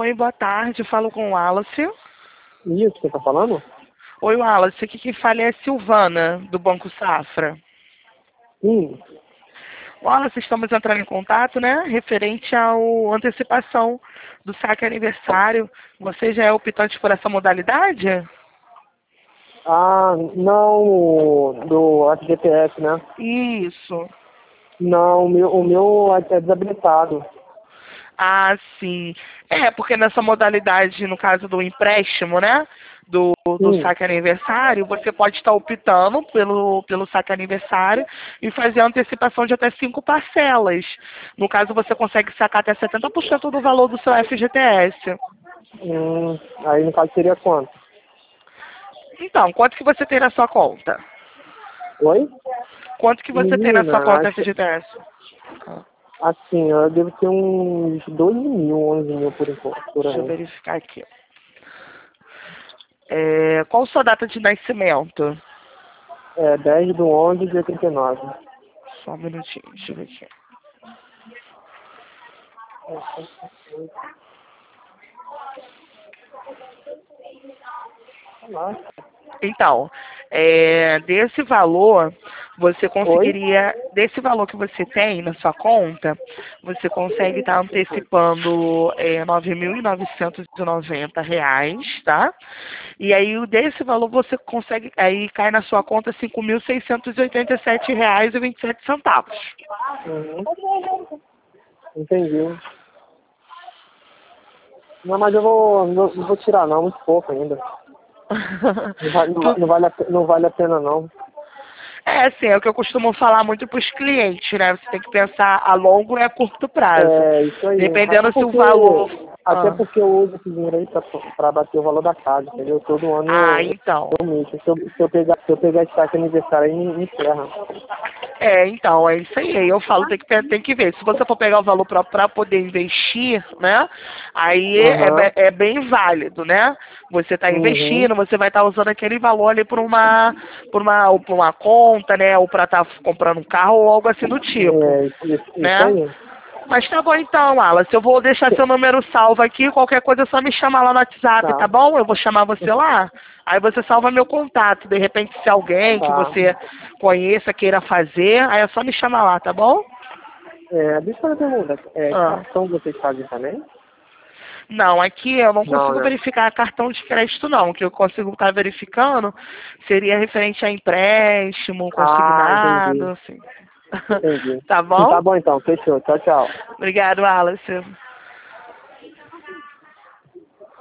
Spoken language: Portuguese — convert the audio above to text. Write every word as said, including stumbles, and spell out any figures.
Oi, boa tarde. Falo com o Wallace. Isso, você tá falando? Oi, Wallace. Aqui quem fala é a Silvana, do Banco Safra. Sim. Wallace, estamos entrando em contato, né? Referente à antecipação do saque aniversário. Você já é optante por essa modalidade? Ah, não do F G T S, né? Isso. Não, o meu, o meu é desabilitado. Ah, sim. É, porque nessa modalidade, no caso do empréstimo, né? Do, do Sim. saque aniversário, você pode estar optando pelo, pelo saque aniversário e fazer a antecipação de até cinco parcelas. No caso, você consegue sacar até setenta por cento do valor do seu F G T S. Hum, aí no caso seria quanto? Então, quanto que você tem na sua conta? Oi? Quanto que você tem na sua Menina, conta acho, F G T S? Ah, assim, eu devo ter uns doze mil, onze mil por enquanto, por deixa eu aí. verificar aqui. É, qual a sua data de nascimento? É dez do onze de oitenta e nove. Só um minutinho, deixa eu ver aqui. Então, é, desse valor, você Oi? conseguiria, desse valor que você tem na sua conta, você consegue estar antecipando é, nove mil e novecentos e noventa reais, tá? E aí, o desse valor, você consegue, aí cai na sua conta cinco mil seiscentos e oitenta e sete reais e vinte e sete centavos. Uhum. Entendi. Não, mas eu vou, não, não vou tirar não, muito pouco ainda. Não, vai, não, vai- Tu- não vale, a, pe- não vale a pena não. É, assim, é o que eu costumo falar muito para os clientes, né? Você tem que pensar a longo e a curto prazo. É, isso aí. Até Dependendo se o porque, valor... até Ah, porque eu uso esse dinheiro aí pra, pra bater o valor da casa, entendeu? Todo ano ah, eu, então. eu mexo. Se eu, se eu pegar, se eu pegar esse saque aniversário aí, me, me ferra. É, então, é isso aí. Eu falo, tem que, pe- tem que ver. Se você for pegar o valor para poder investir, né? Aí é, be- Aham. é bem válido, né? Você está Uhum. investindo, você vai estar usando aquele valor ali por uma, por uma, ou por uma conta, né? Ou para estar comprando um carro ou algo assim do tipo, É, isso, isso, isso né? aí. Mas tá bom então, Wallace. Eu vou deixar seu número salvo aqui. Qualquer coisa é só me chamar lá no WhatsApp, tá Tá. bom? Eu vou chamar você lá. Aí você salva meu contato. De repente, se alguém que Tá. você conheça queira fazer, aí é só me chamar lá, tá bom? É, deixa eu fazer uma pergunta. É, Ah. cartão vocês fazem também? Não, aqui eu não Não, consigo né? verificar cartão de crédito, não. O que eu consigo estar verificando seria referente a empréstimo, Ah, entendi. consignado, assim. Entendi. Tá bom? Tá bom então, fechou. Tchau, tchau. Obrigado, Wallace.